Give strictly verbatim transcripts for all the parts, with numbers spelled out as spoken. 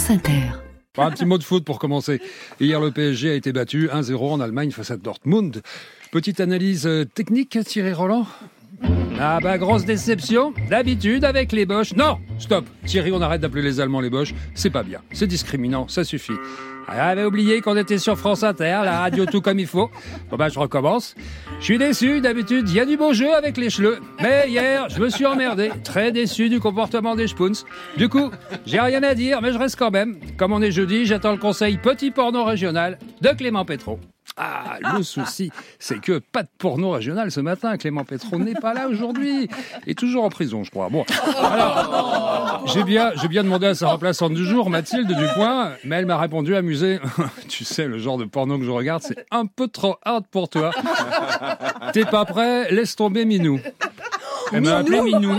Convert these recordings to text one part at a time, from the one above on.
France Inter. Un petit mot de foot pour commencer. Hier, le P S G a été battu un zéro en Allemagne face à Dortmund. Petite analyse technique, Thierry Roland ? Ah bah, grosse déception. D'habitude, avec les Boches... Non, stop. Thierry, on arrête d'appeler les Allemands les Boches. C'est pas bien. C'est discriminant. Ça suffit. J'avais oublié qu'on était sur France Inter, la radio tout comme il faut. Bon bah, je recommence. Je suis déçu. D'habitude, il y a du beau jeu avec les chleux. Mais hier, je me suis emmerdé. Très déçu du comportement des Spoons. Du coup, j'ai rien à dire, mais je reste quand même. Comme on est jeudi, j'attends le conseil petit porno régional de Clément Pétro. Ah, le souci, c'est que pas de porno régional ce matin. Clément Pétro n'est pas là aujourd'hui. Il est toujours en prison, je crois. Bon, alors, j'ai bien, j'ai bien demandé à sa remplaçante du jour, Mathilde Ducoing, mais elle m'a répondu amusée. Tu sais, le genre de porno que je regarde, c'est un peu trop hard pour toi. T'es pas prêt? Laisse tomber Minou. Elle m'a appelé Minou.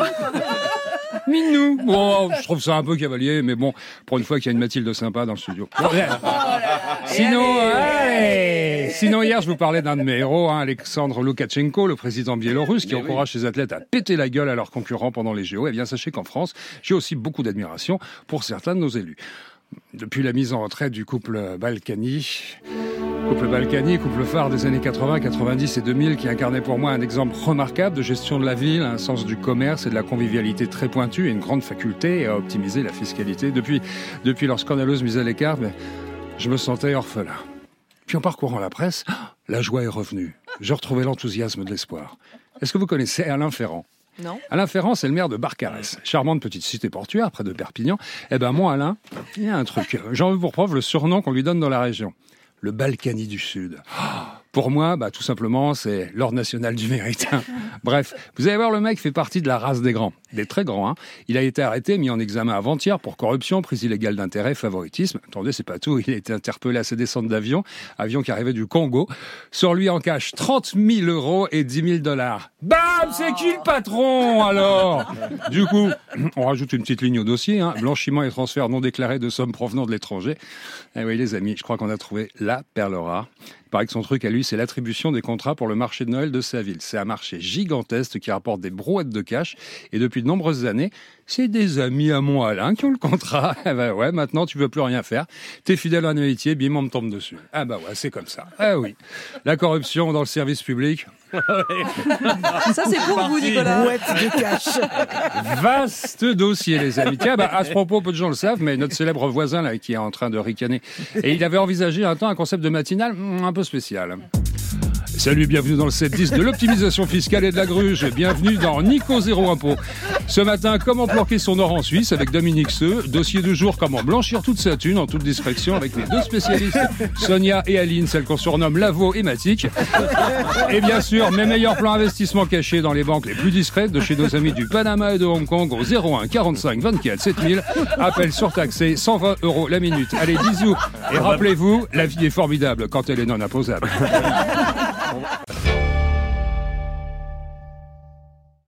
Minou. Bon, je trouve ça un peu cavalier, mais bon, pour une fois qu'il y a une Mathilde sympa dans le studio. Bon, sinon, allez. Sinon, hier, je vous parlais d'un de mes héros, hein, Alexandre Loukachenko, le président biélorusse, qui encourage ses athlètes à péter la gueule à leurs concurrents pendant les J O. Eh bien, sachez qu'en France, j'ai aussi beaucoup d'admiration pour certains de nos élus. Depuis la mise en retraite du couple Balkany... Couple Balkany, couple phare des années quatre-vingts, quatre-vingt-dix et deux mille, qui incarnait pour moi un exemple remarquable de gestion de la ville, un sens du commerce et de la convivialité très pointu et une grande faculté à optimiser la fiscalité. Depuis, depuis leur scandaleuse mise à l'écart, mais je me sentais orphelin. Puis en parcourant la presse, la joie est revenue. Je retrouvais l'enthousiasme de l'espoir. Est-ce que vous connaissez Alain Ferrand ? Non. Alain Ferrand, c'est le maire de Barcarès, charmante petite cité portuaire près de Perpignan. Eh ben moi, Alain, il y a un truc. J'en veux pour preuve le surnom qu'on lui donne dans la région. Le Balkany du Sud. Pour moi, bah, tout simplement, c'est l'ordre national du mérite. Bref, vous allez voir, le mec fait partie de la race des grands, des très grands. Hein. Il a été arrêté, mis en examen avant-hier pour corruption, prise illégale d'intérêt, favoritisme. Attendez, c'est pas tout. Il a été interpellé à ses descentes d'avion, avion qui arrivait du Congo. Sur lui en cash, trente mille euros et dix mille dollars. Bam, c'est qui le patron alors ? Du coup, on rajoute une petite ligne au dossier. Hein. Blanchiment et transfert non déclaré de sommes provenant de l'étranger. Eh oui, les amis, je crois qu'on a trouvé la perle rare. Il paraît que son truc à lui, c'est l'attribution des contrats pour le marché de Noël de sa ville. C'est un marché gigantesque qui rapporte des brouettes de cash. Et depuis de nombreuses années, c'est des amis à moi, Alain, qui ont le contrat. Ah bah ouais, maintenant, tu veux plus rien faire. T'es fidèle à un héritier, bim, on me tombe dessus. Ah bah ouais, c'est comme ça. Ah oui. La corruption dans le service public. Ça, c'est pour vous, Nicolas. Brouette de cash. Vaste dossier, les amis. Tiens, bah, à ce propos, peu de gens le savent, mais notre célèbre voisin, là, qui est en train de ricaner, et il avait envisagé un temps un concept de matinale un peu spécial. Salut, bienvenue dans le sept dix de l'optimisation fiscale et de la gruge. Bienvenue dans Nico Zéro Impôt. Ce matin, comment planquer son or en Suisse avec Dominique Seux. Dossier du jour, comment blanchir toute sa thune en toute discrétion avec les deux spécialistes, Sonia et Aline, celles qu'on surnomme Lavo et Matic. Et bien sûr, mes meilleurs plans investissement cachés dans les banques les plus discrètes de chez nos amis du Panama et de Hong Kong au zéro un quarante-cinq vingt-quatre sept mille. Appel surtaxé, cent vingt euros la minute. Allez, bisous. Et rappelez-vous, la vie est formidable quand elle est non imposable.